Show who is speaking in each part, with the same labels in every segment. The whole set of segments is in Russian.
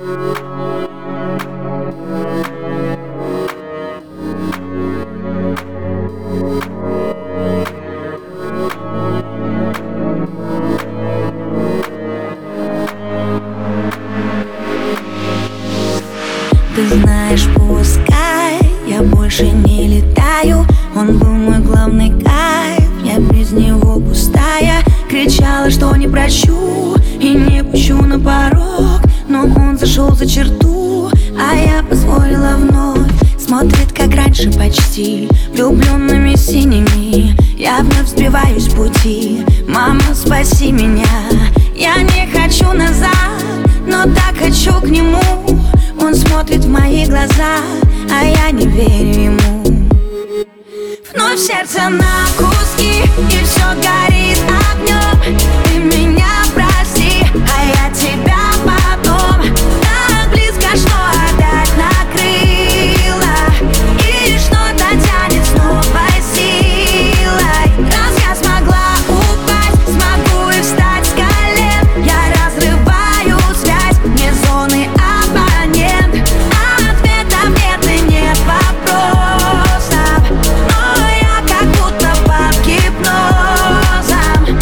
Speaker 1: Ты знаешь, пускай я больше не летаю, он был мой главный кайф, я без него пустая. Кричала, что не прощу и не пущу на порог, но он зашел за черту, а я позволила вновь. Смотрит, как раньше почти, влюбленными синими. Я вновь сбиваюсь с пути. Мама, спаси меня. Я не хочу назад, но так хочу к нему. Он смотрит в мои глаза, а я не верю ему. Вновь сердце на куски, и все горит огнем. Ты меня прости, а я тебя потом. Так близко, что опять накрыло, и что-то тянет с новой силой. Раз я смогла упасть, смогу и встать с колен. Я разрываю связь, мне зоны абонент. Ответов нет и нет вопросов, но я как будто под гипнозом.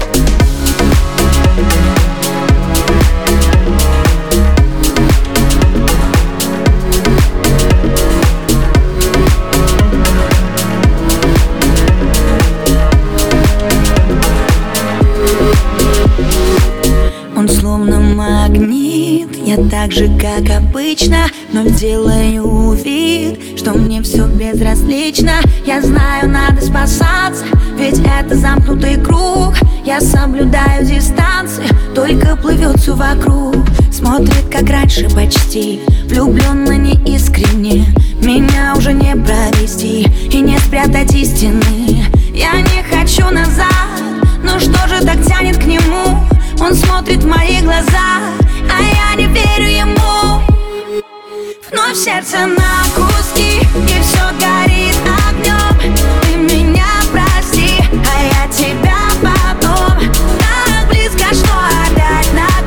Speaker 1: Он словно магнит, я так же, как обычно, но делаю вид, что мне все безразлично. Я знаю, надо спасаться, ведь это замкнутый круг. Я соблюдаю дистанцию, только плывет все вокруг. Смотрит, как раньше почти, влюбленно неискренне. Меня уже не провести и не спрятать истины. Я не хочу назад, но что же так тянет к нему? Он смотрит в мои глаза, а я не верю ему. Вновь сердце на куски, и все горит огнем. Ты меня прости, а я тебя потом. Так близко, что опять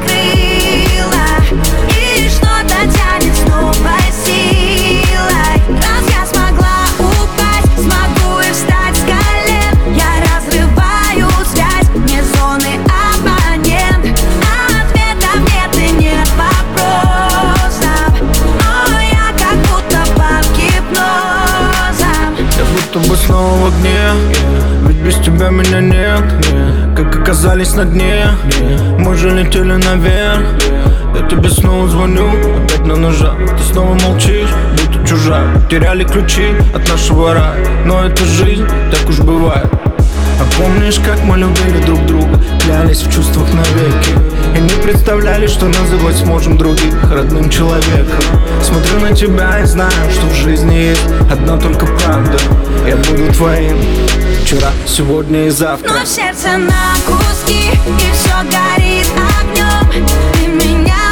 Speaker 1: накрыло, и что-то тянет с новой силой. Раз я смогла упасть, смогу и встать с колен. Я разрываю связь, мне зоны абонент. Ответов нет и нет вопросов, но я как будто под гипнозом.
Speaker 2: Я будто бы снова в огне, ведь без тебя меня нет. Как оказались на дне, мы же летели наверх. Я тебе снова звоню, опять на ножах. Ты снова молчишь, будто чужак. Теряли ключи от нашего рая, но это жизнь, так уж бывает. А помнишь, как мы любили друг друга, клялись в чувствах навеки, и не представляли, что называть сможем других родным человеком. Смотрю на тебя и знаю, что в жизни есть одна только правда. Я буду твоим вчера, сегодня и завтра.
Speaker 1: Но сердце на куски, и все горит огнем. Ты меня